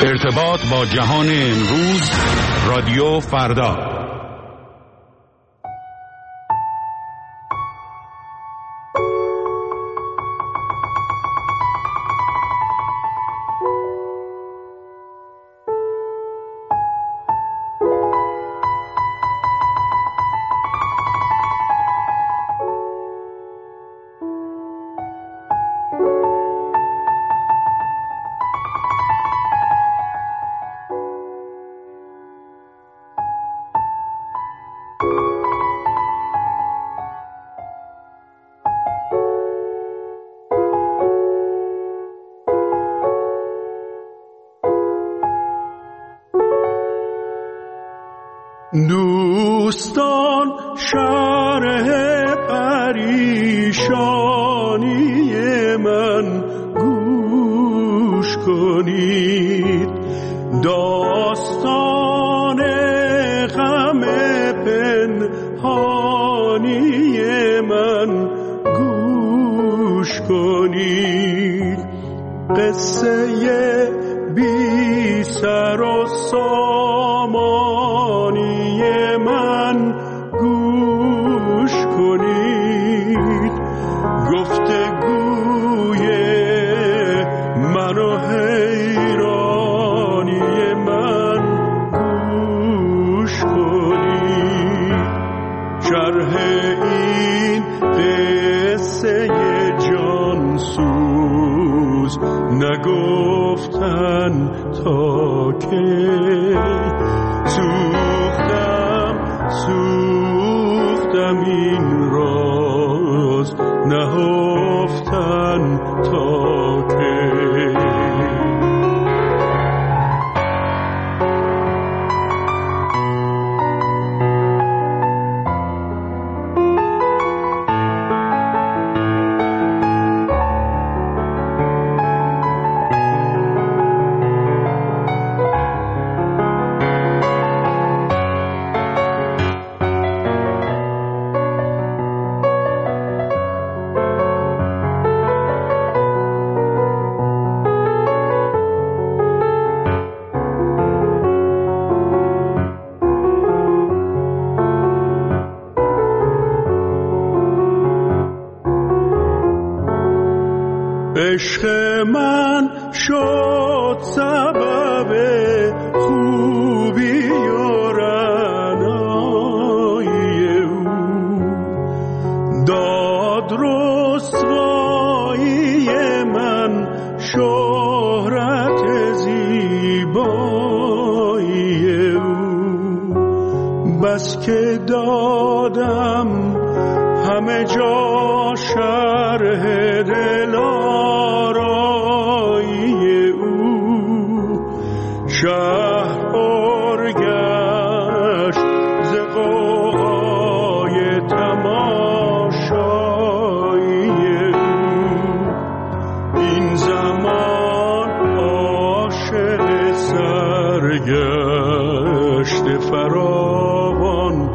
ارتباط با جهان امروز، رادیو فردا. دوستان شرح پریشانی من گوش کنید، داستان غم پنهانی من گوش کنید، قصه بی سر و سامانی من گوش کنید، گفتگوی من و حیرانی من گوش کنید، شرح این قصه جانسوز نگفتن تا که سوختم این راز نهفتن تا که عشق من شد سبب خوبی و رعنایی او، داد رسوایی من شهرت زیبایی او، بس که دادم همه جا شرح دلارایی او، شهر پر گشت ز غوغای تماشایی او، این زمان عاشق سرگشت فراوان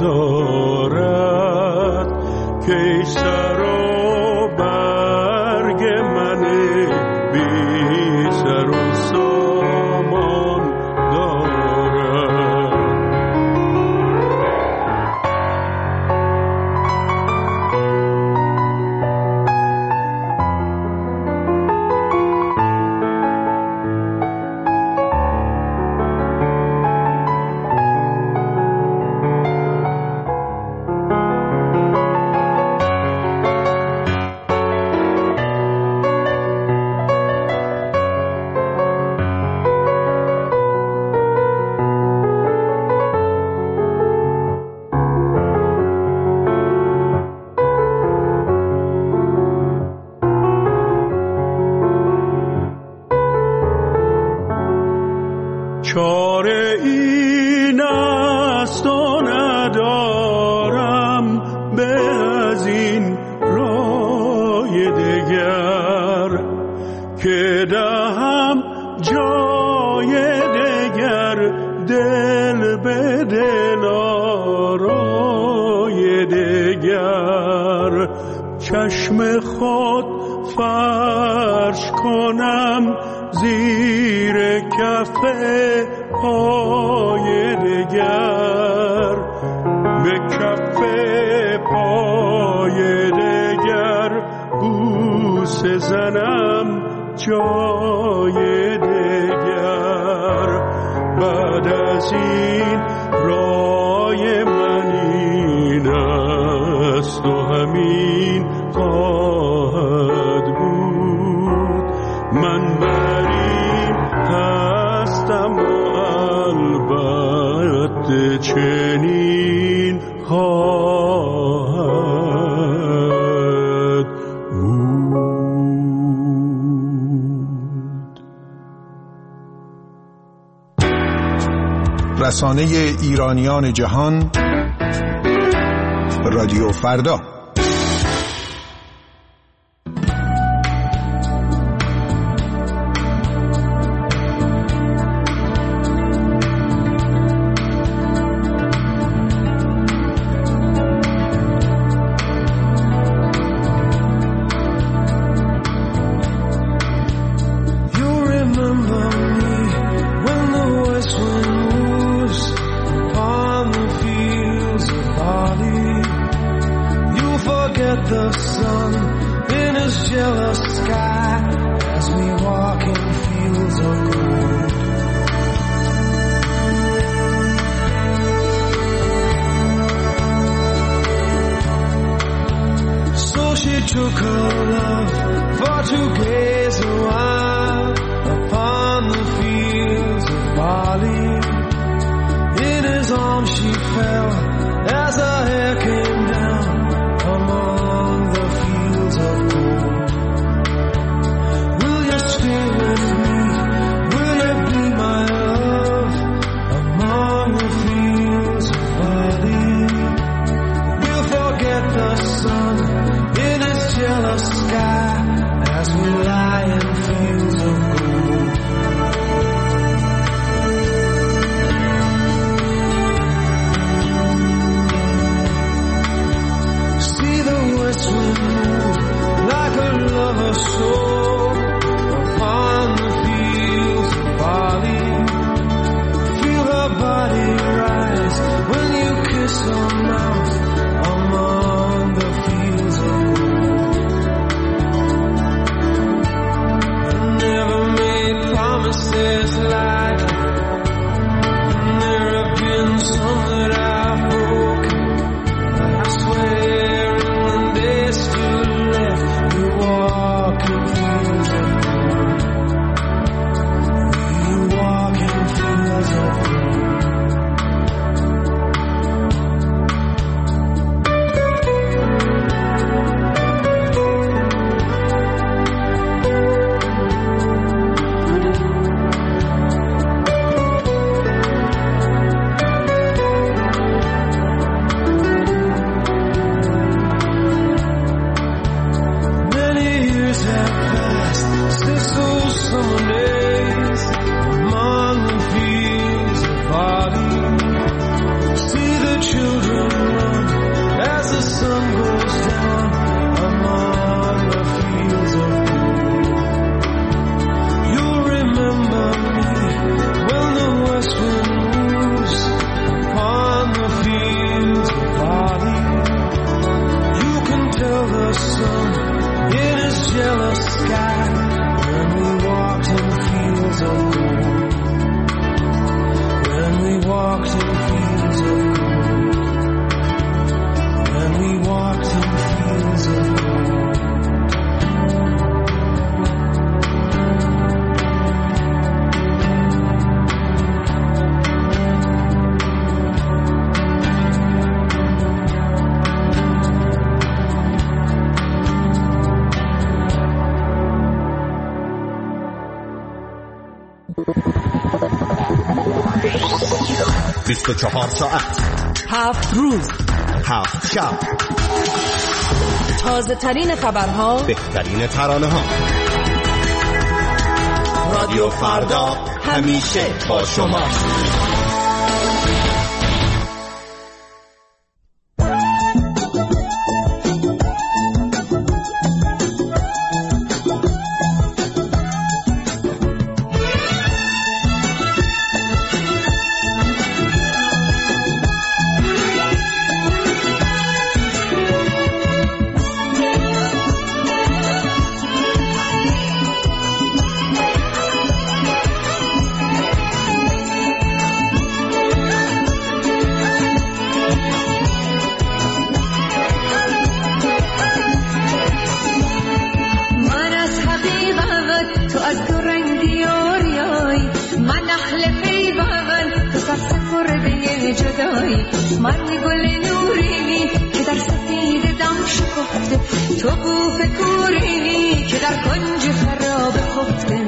دارد که سر و برگ من بی سر و سامان دارد. چاره این است و ندارم به از این رای دگر، که دهم جای دگر دل به دل آرای دگر، چشم خود فرش کنم زیر به کف پای دگر، به کف پای دگر بوسه زنم جای دگر. بعد از این رای من این است و همین خواهد بود. من برین هستم و البته چنین خواهد بود. رسانه ایرانیان جهان، رادیو فردا. ساعت 7 روز 7 شب، تازه ترین خبرها، بهترین ترانه ها. رادیو فردا همیشه با شما. صدایی مرد گل نوری که در سفید دم شکفته، تو بوف کوری که در کنج خراب خفته.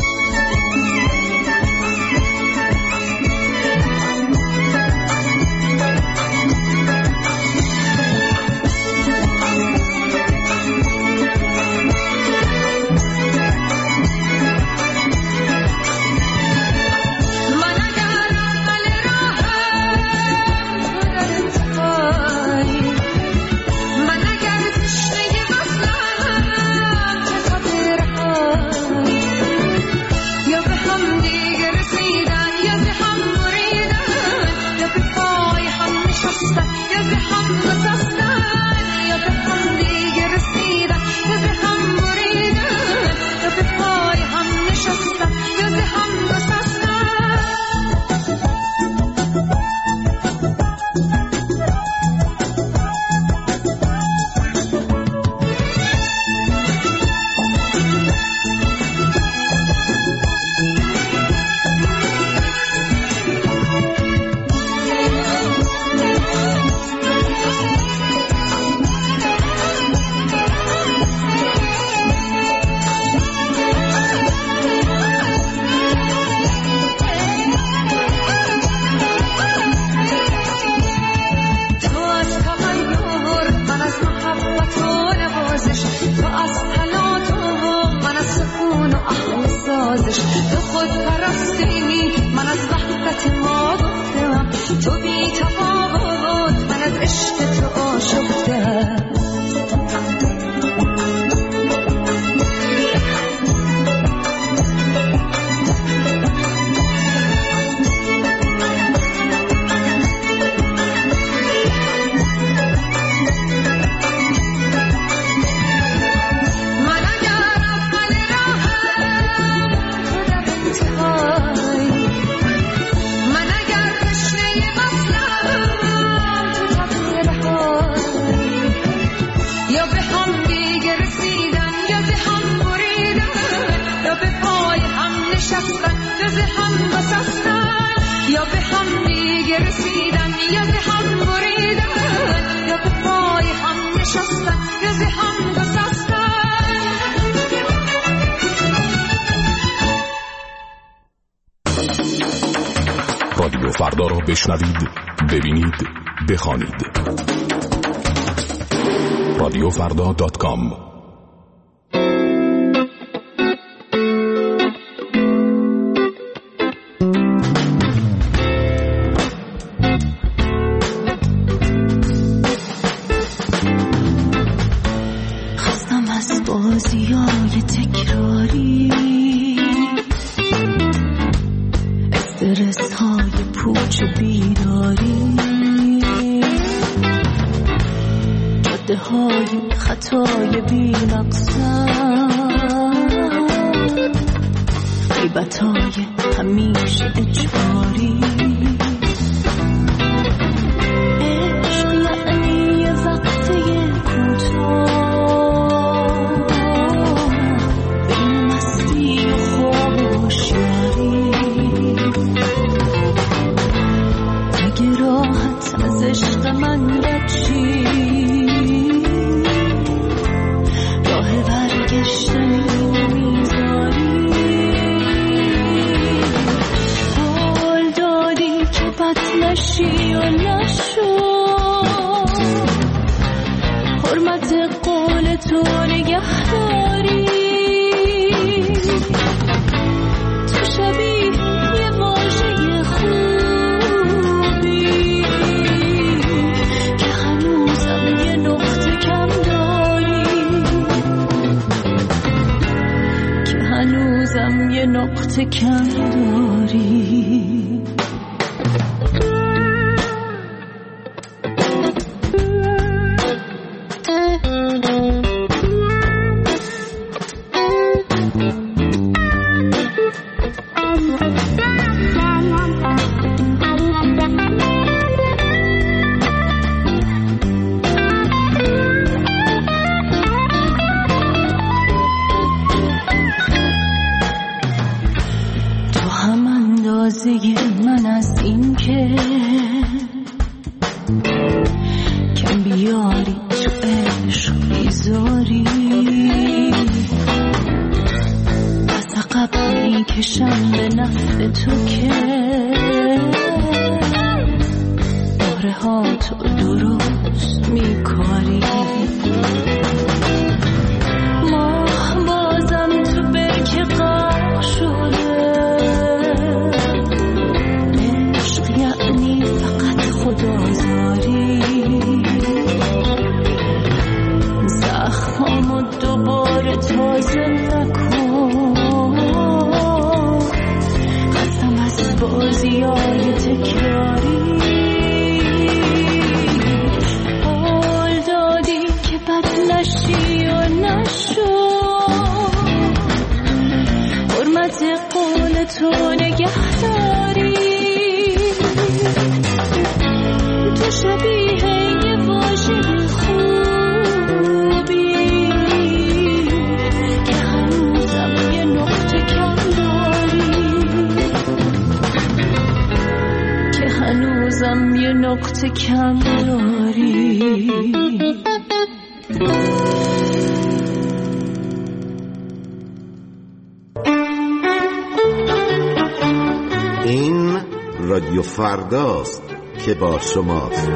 رادیو فردا را بشنوید، ببینید، بخوانید. radiofrda.com. خستم از بازیای تکراری، استرس های پوچ و بیداری، جاده های خطای بی مقصد، غیبت های همیشه اجباری. عشق یعنی یه وقفه کوتاه بین مستی و خواب و هوشیاری. اگه راحت از عشق من گشتی، راه برگشتنی نمیذاری. قول دادی که بد نشی و نشو، حرمت قول تو نگهداری. تو شبیه یه واژه خوبی که هنوزم یه نقطه کم داری، که هنوزم یه نقطه کم داری. من از این که یاری تو عشق بیزاری از عقب میکشم به نفع تو که باره ها تو درست میکاری ماه بازم تو برکه غرق شده عشق یعنی فقط خدازاری زخمامو دوباره تازه نکن قسم از بازیای تکراری قول دادی که بد نشی و نشو حرمت قول تو نگهداری تو شبیه یه واژه خوبی که هنوزم یه نقطه کم داری که هنوزم یه نقطه کم داری این رادیو فرداست که با شماست.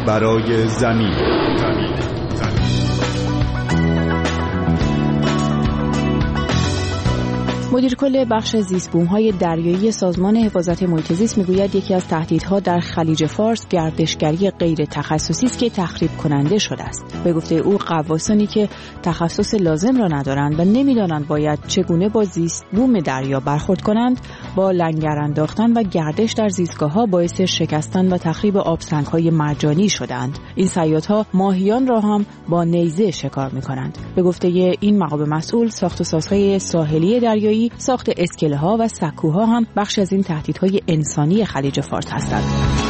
برای زمین. مدیر کل بخش زیست‌بوم‌های دریایی سازمان حفاظت محیط زیست میگوید یکی از تهدیدها در خلیج فارس گردشگری غیر تخصصی است که تخریب کننده شده است. به گفته او غواصانی که تخصص لازم را ندارند و نمی‌دانند باید چگونه با زیست‌بوم دریا برخورد کنند، با لنگر انداختن و گردش در زیستگاه‌ها باعث شکستن و تخریب آبسنگ‌های مرجانی شدند. این صیادها ماهیان را هم با نیزه شکار می‌کنند. به گفته این مقام مسئول، ساخت و سازهای ساحلی دریایی، ساخت اسکله‌ها و سکوها هم بخش از این تهدیدهای انسانی خلیج فارس هستند.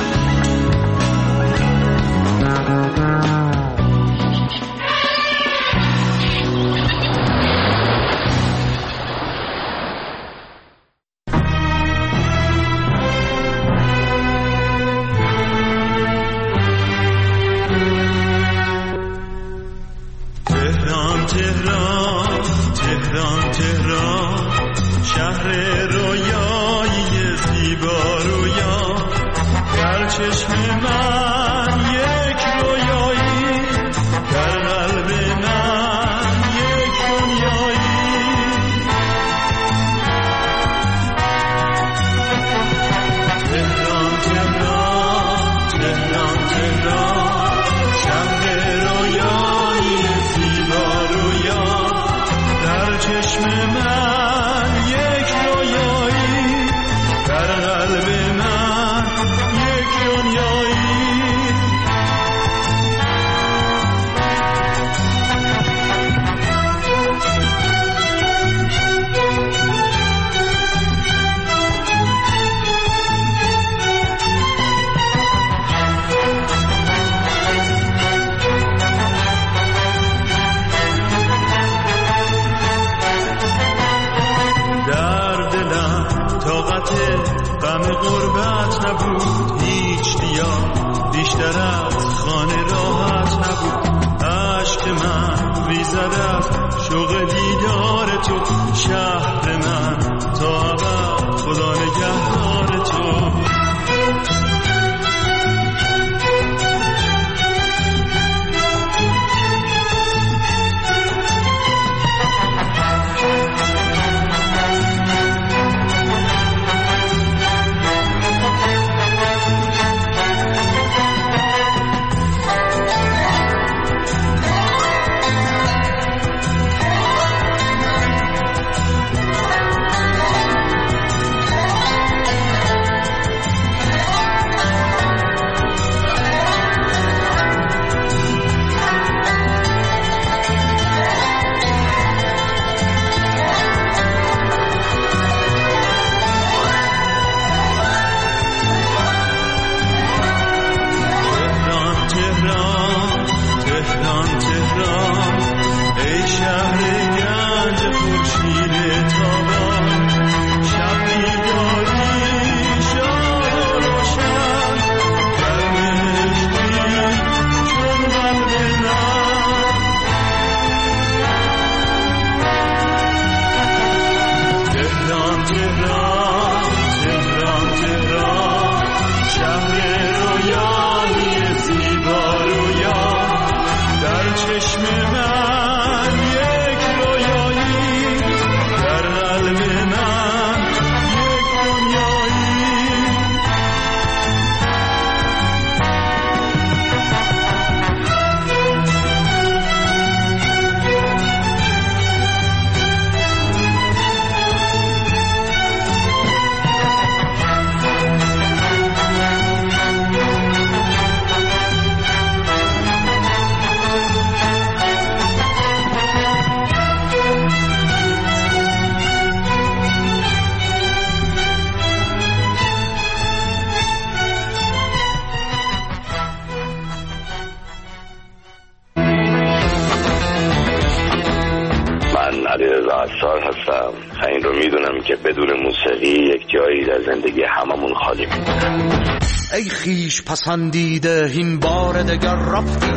هستم. این رو میدونم که بدون موسیقی یک جایی در زندگی هممون خالی میمونه. ای خیش پسندیده این بار دگر رفتی،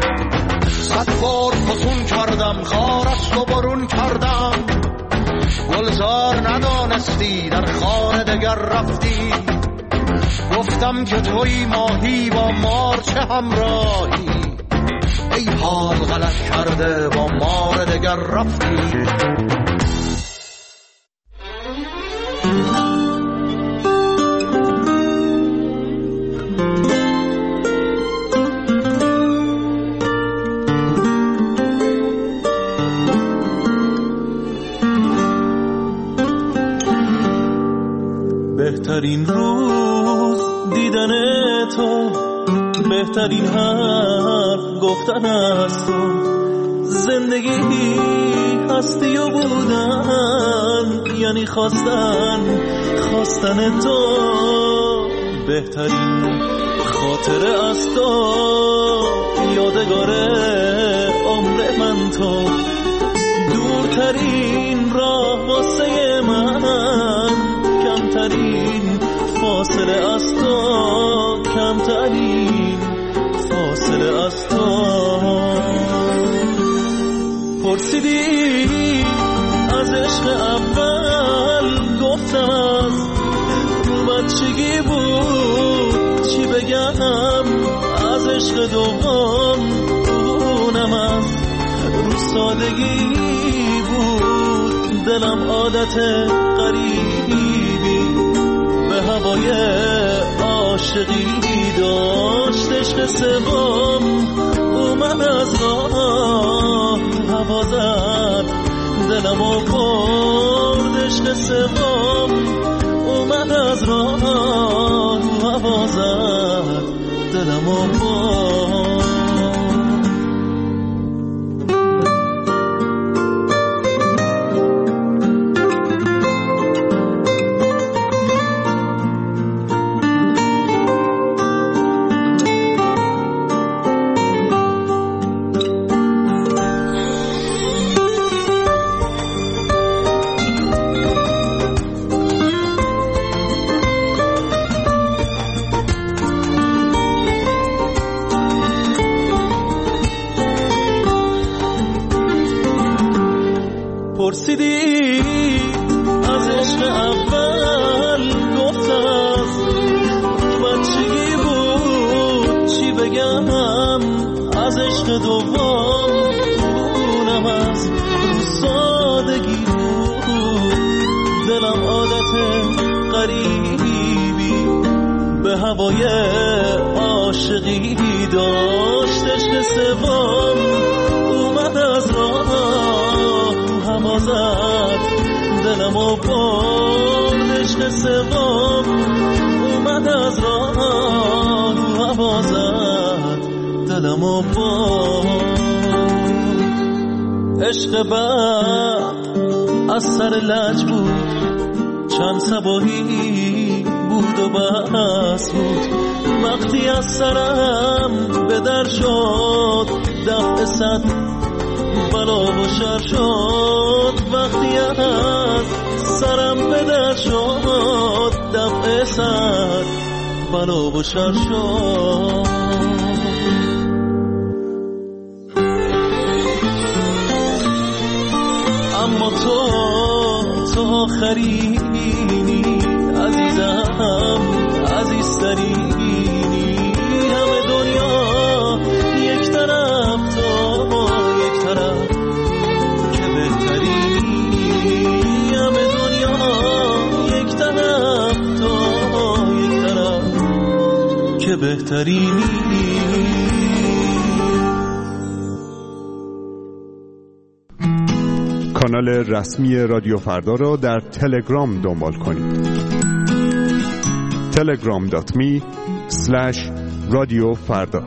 صد بار فسون کردم خارست و برون کردم، گلزار ندانستی در خانه دگر رفتی، گفتم که توی ماهی با مار چه همراهی، ای حال غلط کرده با مار دگر رفتی. بهترین روز دیدن تو، بهترین حرف گفتن از تو، زندگی هستی و بودن یعنی خواستن تو، بهترین خاطره از تو، یادگار عمر من تو، دورترین راه واسه من، کمترین فاصله از تو، کمترین فاصله از تو. پرسیدی از عشق اول، گفتم از رو بچگی بود، چی بگم از عشق دوم، اونم از رو سادگی بود، دلم عادت غریبی به هوای عاشقی داشت، عشق سوم اومد از راه هوا زد، دلمو برد، عشق سوم اومد از راه هوا زد، دلمو برد. پرسیدی از عشق اول، گفتم از رو بچگی بود، چی بگم از عشق دوم، اونم از رو سادگی بود، دلم عادت غریبی به هوای عاشقی داشت، عشق سوم اومد از راه هوا زد، دلمو برد، عشق سوم اومد از راه هوا زد، دلمو برد. عشق بعد از سر لج بود، چند صباحی بود و بس بود، وقتی از سرم به در شد، دفع صد بلا و شر شد، وقتی از سرم به در شد، دفع صد بلا و شر شد. اما تو آخرینی، عزیزم عزیزترینی، همه دنیا یک طرف، تو یک طرف که بهترینی، همه دنیا یک طرف، تو یک طرف که بهترینی. کانال رسمی رادیو فردا را در تلگرام دنبال کنید. telegram.me/رادیو فردا.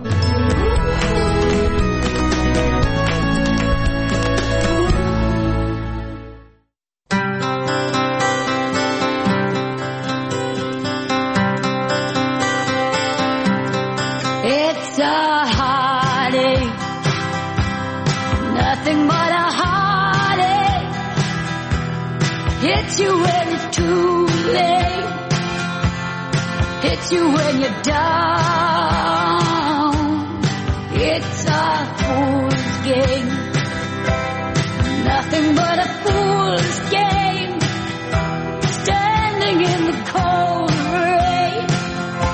It's a heartache, nothing but a heartache. Hits you when it's too late, hits you when you're down. It's a fool's game, nothing but a fool's game. Standing in the cold rain,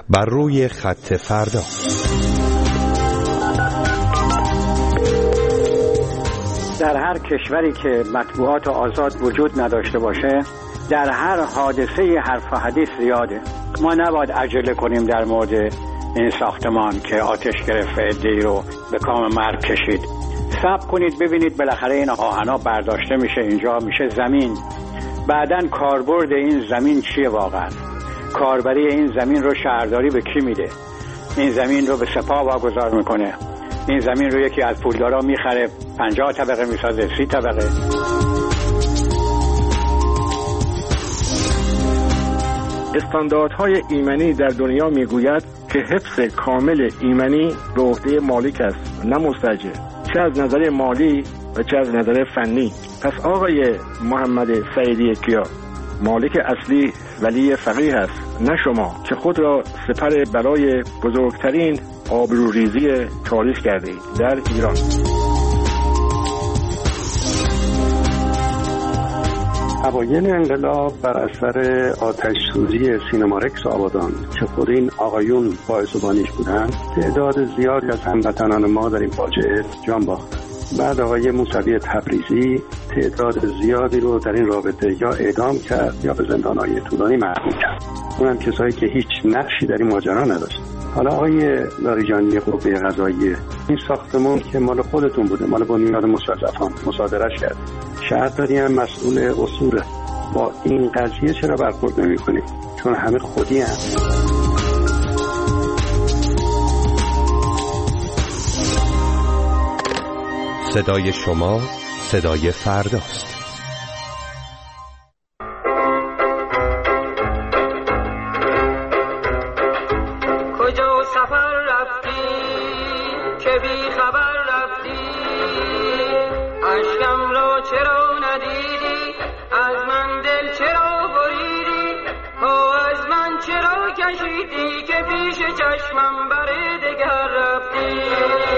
بر روی خط فردا. در هر کشوری که مطبوعات آزاد وجود نداشته باشه، در هر حادثه حرف و حدیث زیاده. ما نباید عجله کنیم در مورد این ساختمان که آتش گرفت، عده‌ای رو به کام مرگ کشید. صبر کنید ببینید بالاخره این آهنا برداشته میشه، اینجا میشه زمین. بعدن کاربرد این زمین چیه واقعا؟ کاربری این زمین رو شهرداری به کی میده؟ این زمین رو به سپاه واگذار میکنه. این زمین رو یکی از پولدارا میخره، 50 طبقه میسازه، 30 طبقه. استانداردهای ایمنی در دنیا میگوید که حفظ کامل ایمنی به عهده مالک است، نه مستاجر، چه از نظر مالی و چه از نظر فنی. پس آقای محمد سعیدی کیا، مالک اصلی ولی فقیه است، نه شما که خود را سپر برای بزرگترین آبروریزی تاریخ کرده اید در ایران. اوایل انقلاب بر اثر آتش سوزی سینمارکس آبادان که خود این آقایون باعث و بانیش بودند، تعداد زیادی از هموطنان ما در این فاجعه جان باختند. بعد آقای موسوی تبریزی تعداد زیادی رو در این رابطه یا اعدام کرد یا به زندان‌های طولانی محکوم کرد. اونم کسایی که هیچ نقشی در این ماجرا نداشت. حالا آقای لاریجانی قوه قضاییه، این ساختمان که مال خودتون بوده، مال بنیاد مستضعفان، مصادره‌اش کرد. شهرداری هم مسئول اصوله. با این قضیه چرا برخورد نمی‌کنید؟ چون همه خودی هم. صدای شما صدای فرداست. کجا سفر رفتی که بی خبر رفتی؟ اشکم را چرا ندیدی؟ از من دل چرا بریدی؟ ها از من چرا کشیدی که پیش چشمم بر دگر رفتی؟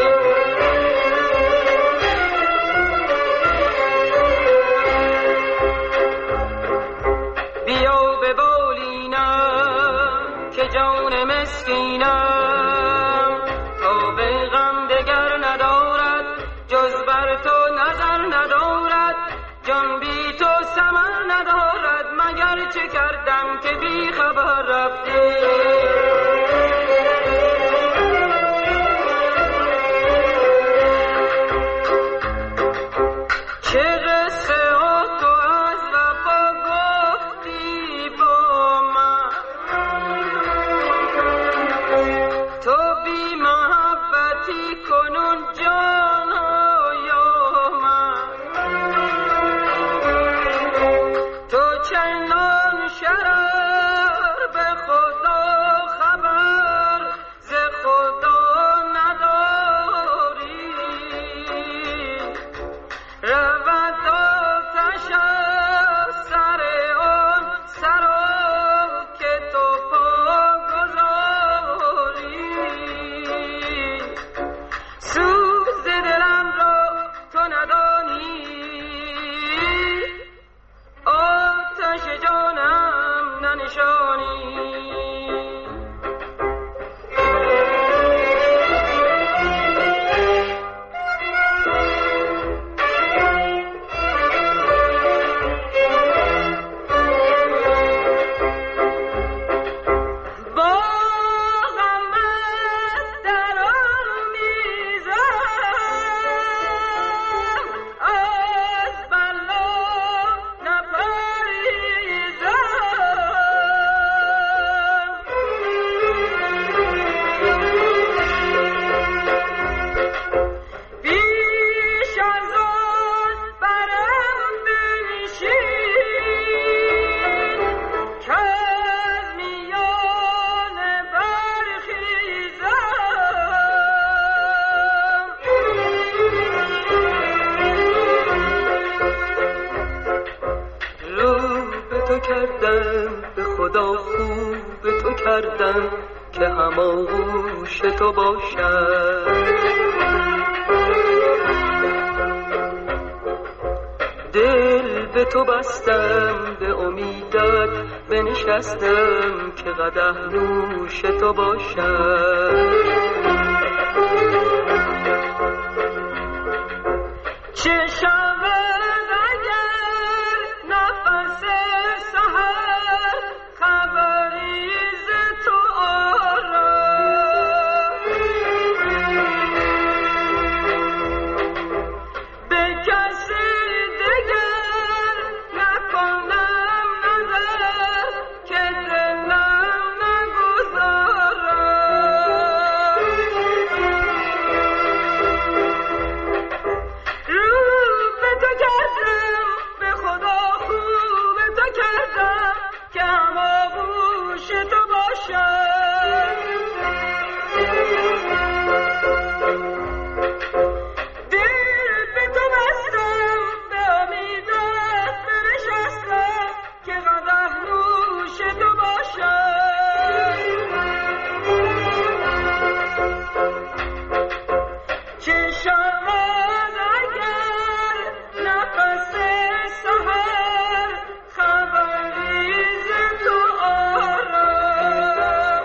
چه کردم که بی خبر رفتی؟ چه قصه ها تو از وفا گفتی با من، تو بی محبتی کنون جان یا من، تو چندان شرر به خدا خبر ز خدا نداری، رود آتش از سر آن سرا که تو پا گذاری، سوز دلم را تو ندانی، آتش جانم ننشانی. به خدا خوب تو کردم که هماغوش تو باشم، دل به تو بستم، به امیدت بنشستم که قدح نوش تو باشم. چه شود اگر نفس سحر خبری ز تو آرم، به کسی دگر نکنم نظر که دلم نگذارم. رو به تو کردم، به خدا خوب تو کردم که هماغوش تو باشم. دل به تو بستم، به امیدت بنشستم که قدح نوش تو باشم. چه شود اگر نفس سحر خبری ز تو آرم،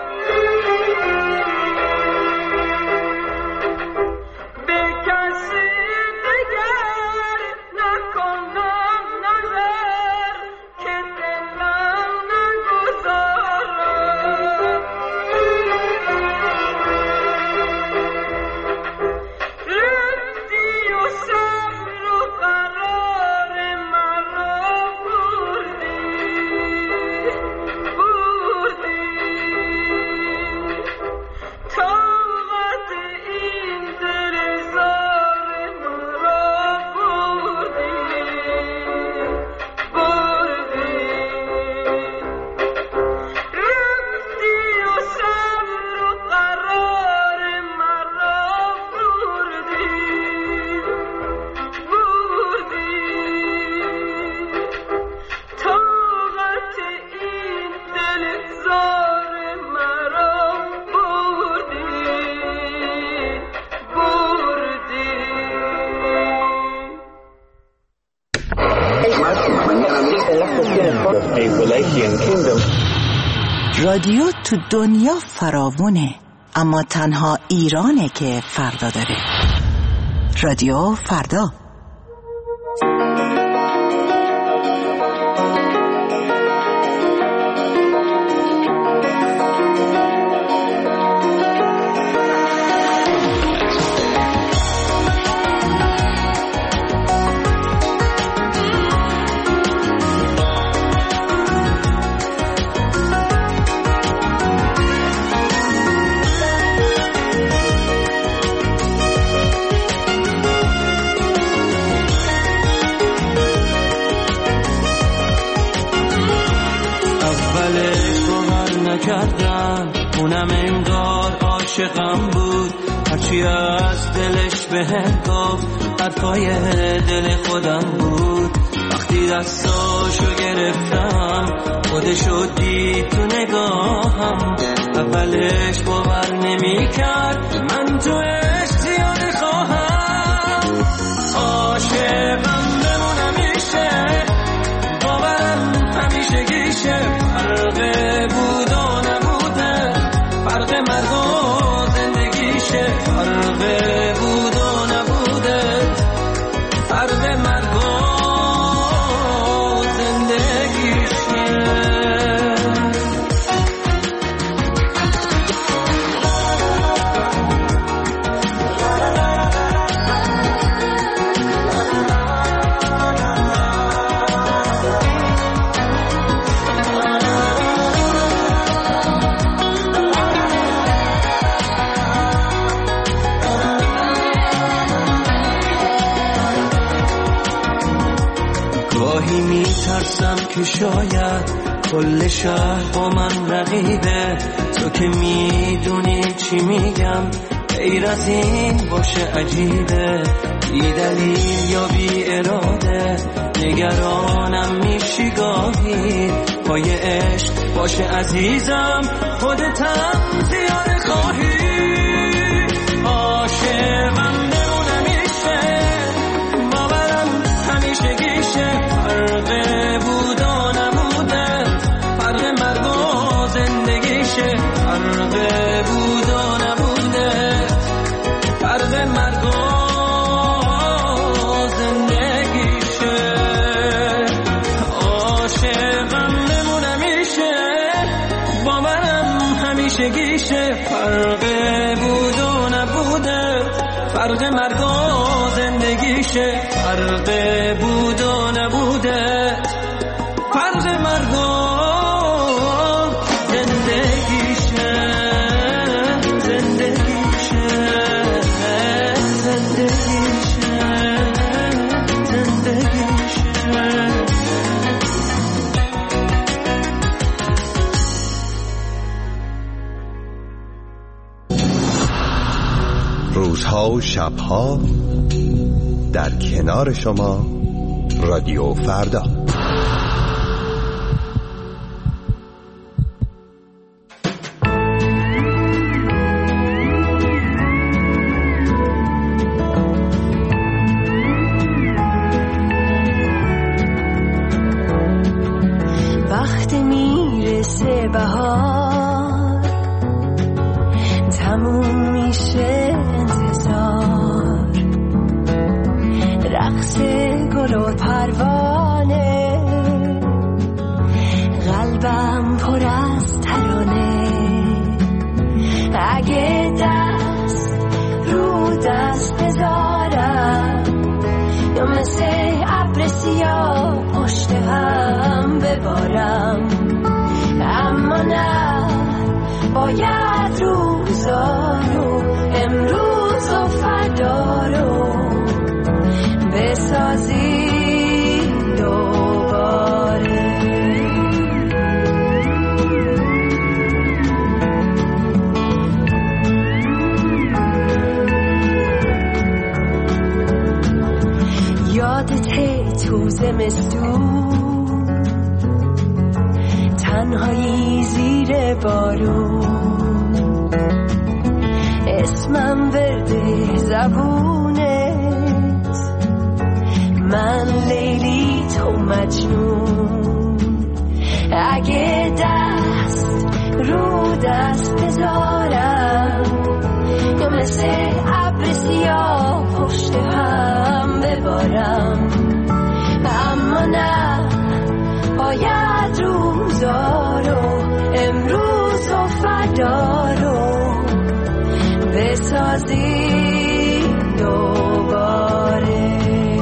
به کسی دگر نکنم نظر که دلم نگذارم. رفتی و صبر و قرار مرا بردی، طاقت این دل زار مرا بردی. رفتی و صبر و قرار مرا بردی، طاقت این دل زار مرا بردی. رادیو تو دنیا فراوونه، اما تنها ایرانه که فردا داره. رادیو فردا. نکردم اونم انگار عاشقم بود، هرچی از دلش بهم گفت حرفای دل خودم بود. وقتی دستاشو گرفتم خودشو دید تو نگاهم، اولش باور نمی‌کرد من تو عشق زیاده خواهم. عاشقم بمونم میشه، باورم همیشه گیشه، فرق بود و نبوده، فرق مرگ و زندگیشه، فرق بود و نبوده، فرق مرگ و زندگیشه. گاهی میترسم که شاید کل شهر با من رقیبه، تو که میدونی چی میگم غیر از این باشه عجیبه، بی دلیل یا بی اراده نگرانم میشی گاهی، پای عشق باشه عزیزم خودتم زیاده خواهی. عاشقم بمونم میشه، باورم همیشه گیشه، فرق همیشگیشه، فرق بود و نبوده، فرق مرگ و زندگیشه، فرق بود و نبوده، فرق مرگ و زندگیشه، زندگیشه، زندگیشه، زندگیشه. روزها و شبها در کنار شما رادیو فردا. وقتی میرسه بهار تموم میشه انتظار، رقص گل و پروانه، قلبم پر از ترانه، اگه دست رو دست بذارم یا مثل ابر سیاه پشت هم ببارم، اما نه باید روزا رو امروز و فردا رو بسازی دوباره. یادته تو زمستون تنهایی زیر بارون، اسمم ورده زبونت، من لیلی تو مجنون، اگه دست رو دست بذارم یا مثل ابر سیاه پشت هم ببارم، اما نه باید روزا رو امروز و فردا رو بسازی دوباره.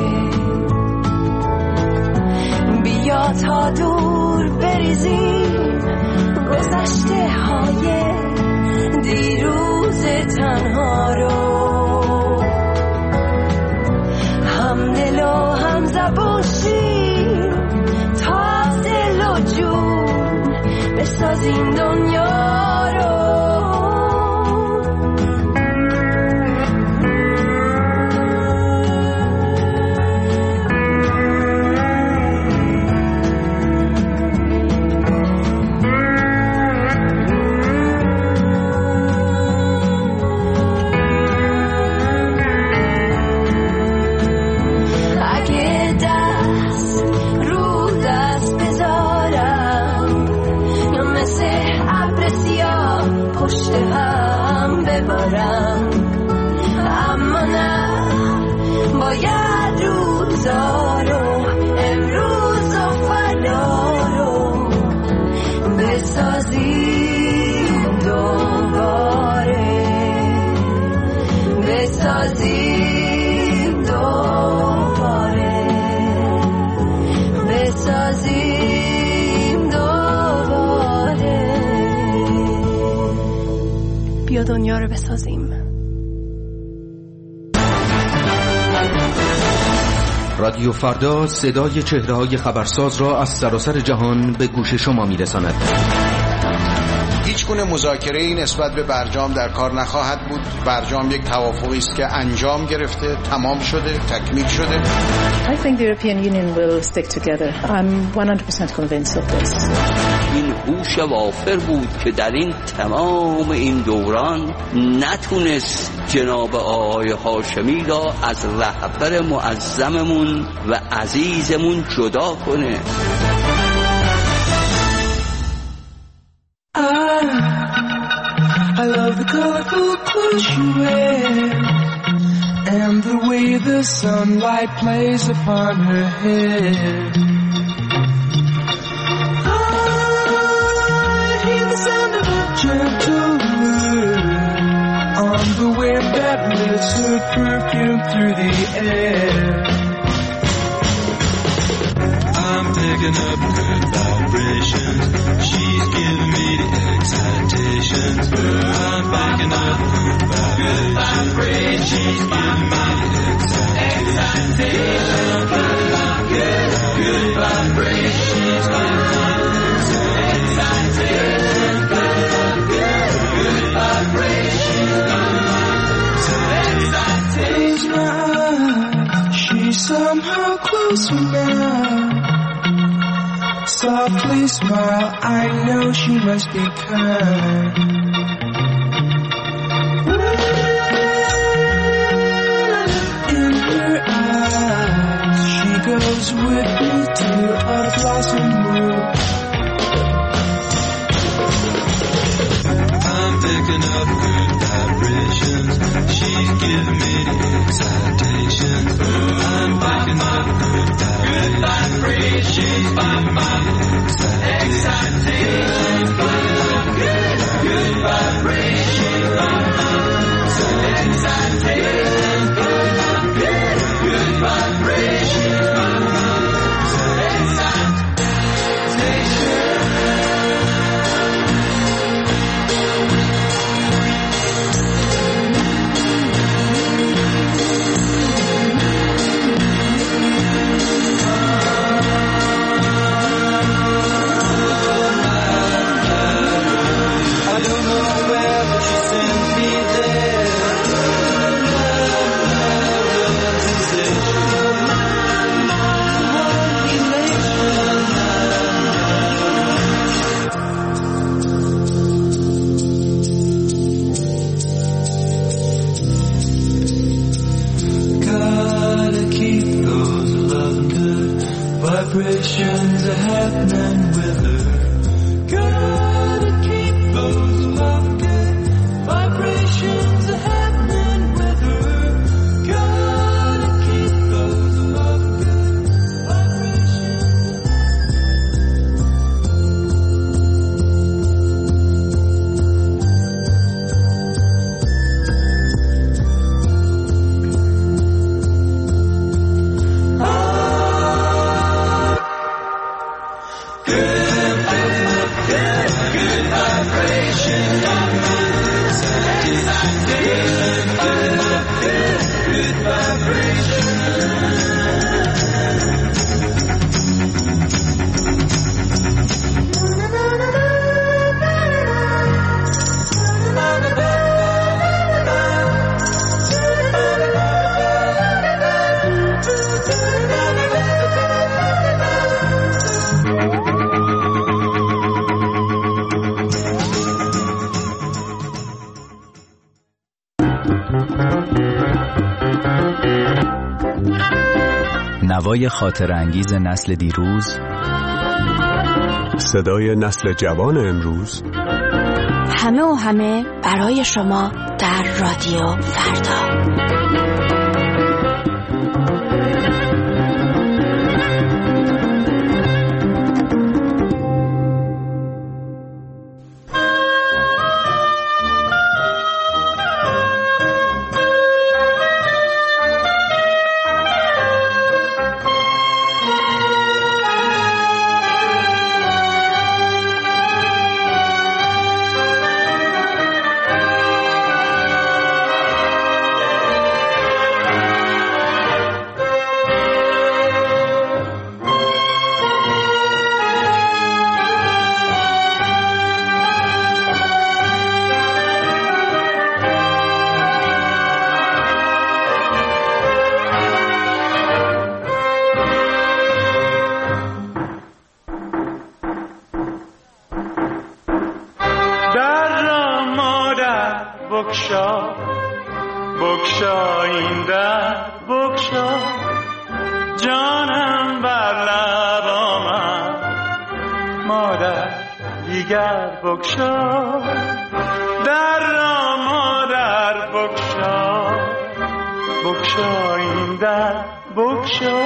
بیا تا دور بریزیم گذشته های دیروز تنها رو، هم دل و هم زبون شیم تا دل و جون بسازیم دنیا رو. اما نه باید روزا رو امروز و فردا رو بسازیم دوباره، بسازیم دوباره، بسازیم دوباره. بیا دنیا رو بسازیم. رادیو فردا صدای چهره‌های خبرساز را از سراسر جهان به گوش شما می‌رساند. هیچ گونه مذاکره‌ای نسبت به برجام در کار نخواهد بود. برجام یک توافقی است که انجام گرفته، تمام شده، تکمیل شده. I think the European Union will stick together. I'm 100% convinced of this. این هوش وافر بود که در این تمام این دوران نتونست جناب آقای هاشمی را از رهبر معظممون و عزیزمون جدا کنه. I love the colorful clothes you wear and the way the sunlight plays upon her hair. I hear the sound of a gentle spreads her perfume through the air. I'm picking up good vibrations. She's giving me the excitations. I'm picking up good vibrations. She's giving me the excitations. Good vibrations. She's giving me close my eyes, she's somehow closer now. Softly smile, I know she must be kind. In her eyes, she goes with me to a blossom room. I'm picking up good vibrations. She's giving me the excitations. I'm picking up good vibrations. She's giving me the excitations. Good vibrations. Excitations. Good vibrations. Vibrations are happening with her. Gotta keep those love good. Vibrations are happening with her. Gotta keep those love good. نوای خاطر انگیز نسل دیروز، صدای نسل جوان امروز، همه و همه برای شما در رادیو فردا. بگشا این در بگشا جانم بر لب آمد مادر دیگر بگشا در را مادر بگشا بگشا این در بگشا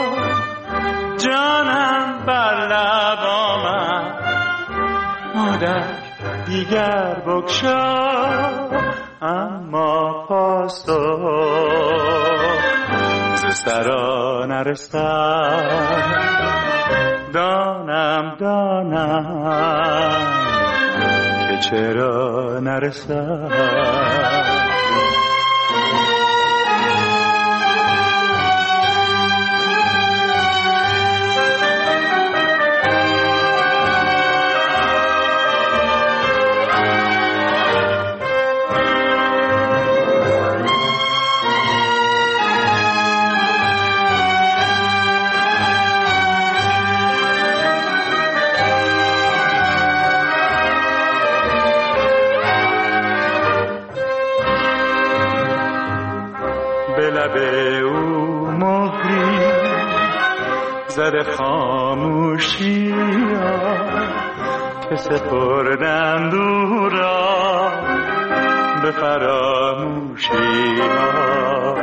جانم بر لب آمد مادر دیگر بگشا اما پاسخ ز سرا نرسد. دانم که چرا نرسد. به او مهری زده خاموشی ها که سپردند او را به فراموشی ها.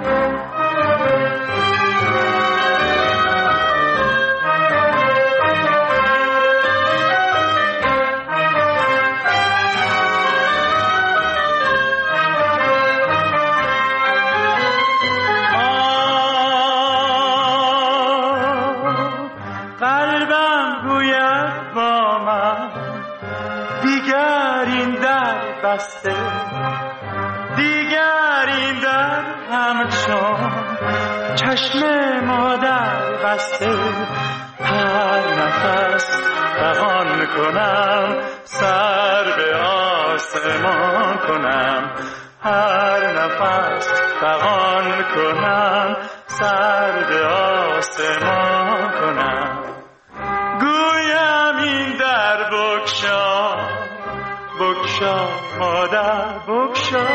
دیگر این در همچون چشم مادر بسته. هر نفس فغان کنم سر به آسمان کنم. هر نفس فغان کنم سر به آسمان کنم. گویم این در بگشا بگشا مادر بگشا.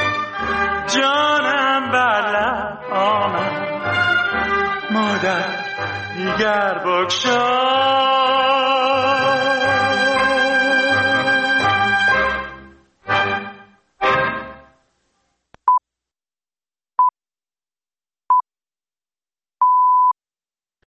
جانم بر لب آمد مادر دیگر بگشا.